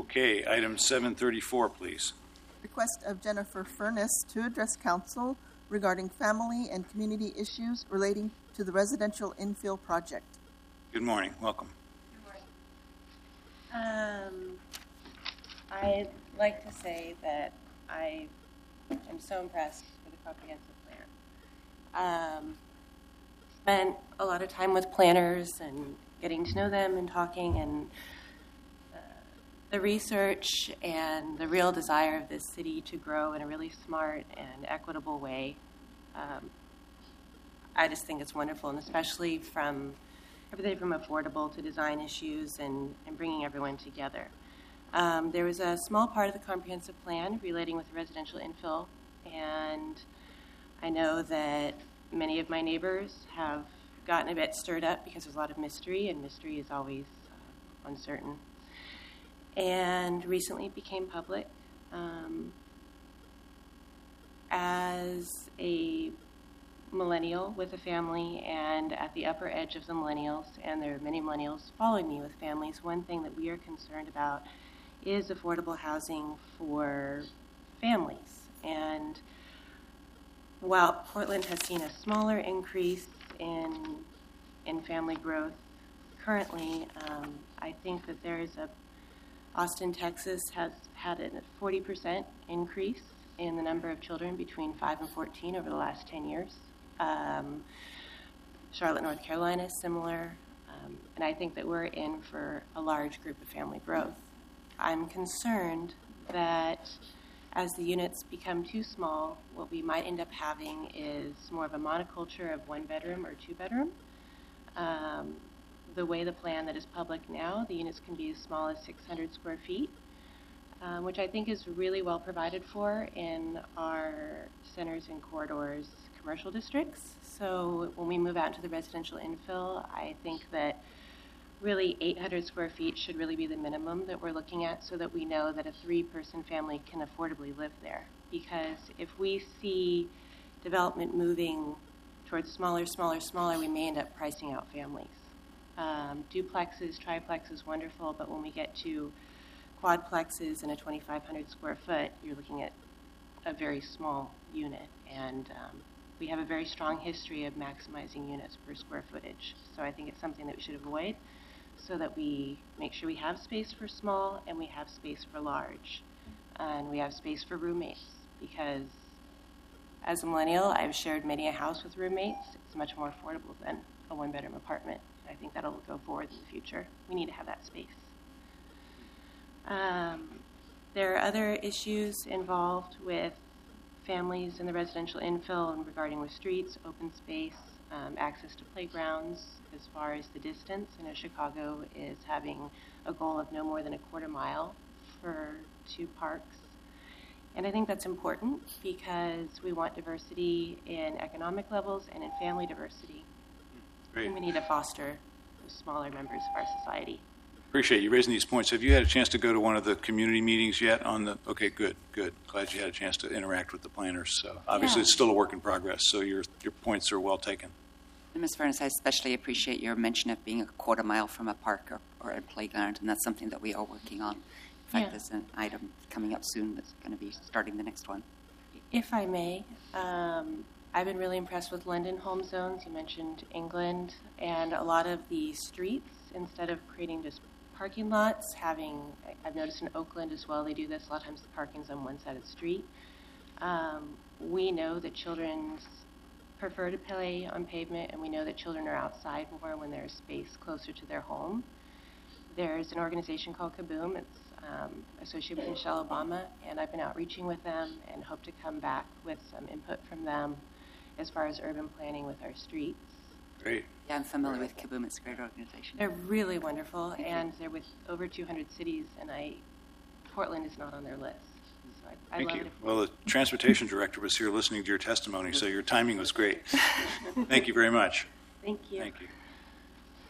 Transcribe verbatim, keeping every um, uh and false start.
Okay, item seven thirty-four, please. Request of Jennifer Furness to address council regarding family and community issues relating to the residential infill project. Good morning. Welcome. Good morning. Um, I'd like to say that I am so impressed with the comprehensive plan. Um, spent a lot of time with planners and getting to know them and talking, and uh, the research and the real desire of this city to grow in a really smart and equitable way. Um, I just think it's wonderful, and especially from everything from affordable to design issues and, and bringing everyone together. Um, there was a small part of the comprehensive plan relating with residential infill, and I know that many of my neighbors have gotten a bit stirred up because there's a lot of mystery, and mystery is always uh, uncertain. And recently it became public. Um, as a millennial with a family and at the upper edge of the millennials, and there are many millennials following me with families, one thing that we are concerned about is affordable housing for families. And while Portland has seen a smaller increase in in family growth currently, um, I think that there is a Austin, Texas has had a forty percent increase in the number of children between five and fourteen over the last ten years. Um, Charlotte, North Carolina is similar, um, and I think that we're in for a large group of family growth. I'm concerned that as the units become too small, what we might end up having is more of a monoculture of one bedroom or two bedroom. Um, the way the plan that is public now, the units can be as small as six hundred square feet, um, which I think is really well provided for in our centers and corridors commercial districts. So when we move out into the residential infill, I think that really eight hundred square feet should really be the minimum that we're looking at, so that we know that a three-person family can affordably live there. Because if we see development moving towards smaller, smaller, smaller, we may end up pricing out families. Um, duplexes, triplexes, wonderful, but when we get to quadplexes and a twenty-five hundred square foot, you're looking at a very small unit. And um, we have a very strong history of maximizing units per square footage. So I think it's something that we should avoid, so that we make sure we have space for small and we have space for large. And we have space for roommates, because as a millennial, I've shared many a house with roommates. It's much more affordable than a one-bedroom apartment. I think that'll go forward in the future. We need to have that space. Um, there are other issues involved with families in the residential infill and regarding with streets, open space, um, access to playgrounds. As far as the distance, I know Chicago is having a goal of no more than a quarter mile for two parks. And I think that's important because we want diversity in economic levels and in family diversity. Great. And we need to foster those smaller members of our society. Appreciate you raising these points. Have you had a chance to go to one of the community meetings yet on the, okay, good, good. Glad you had a chance to interact with the planners. So obviously Yeah. It's still a work in progress, so your your points are well taken. And Miz Furness, I especially appreciate your mention of being a quarter mile from a park or, or a playground, and that's something that we are working on. In fact, Yeah. there's an item coming up soon that's going to be starting the next one. If I may, um, I've been really impressed with London home zones. You mentioned England, and a lot of the streets, instead of creating just parking lots, having, I've noticed in Oakland as well, they do this. A lot of times the parking's on one side of the street. Um, we know that children prefer to play on pavement, and we know that children are outside more when there's space closer to their home. There's an organization called Kaboom. It's um, associated with Michelle Obama, and I've been outreaching with them and hope to come back with some input from them as far as urban planning with our streets. Great. Yeah, I'm familiar with Kaboom. It's a great organization. They're really wonderful, and they're with over two hundred cities, and I, Portland is not on their list. So I, I Thank love you. it. Well, the transportation director was here listening to your testimony, so your timing was great. Thank you very much. Thank you. Thank you.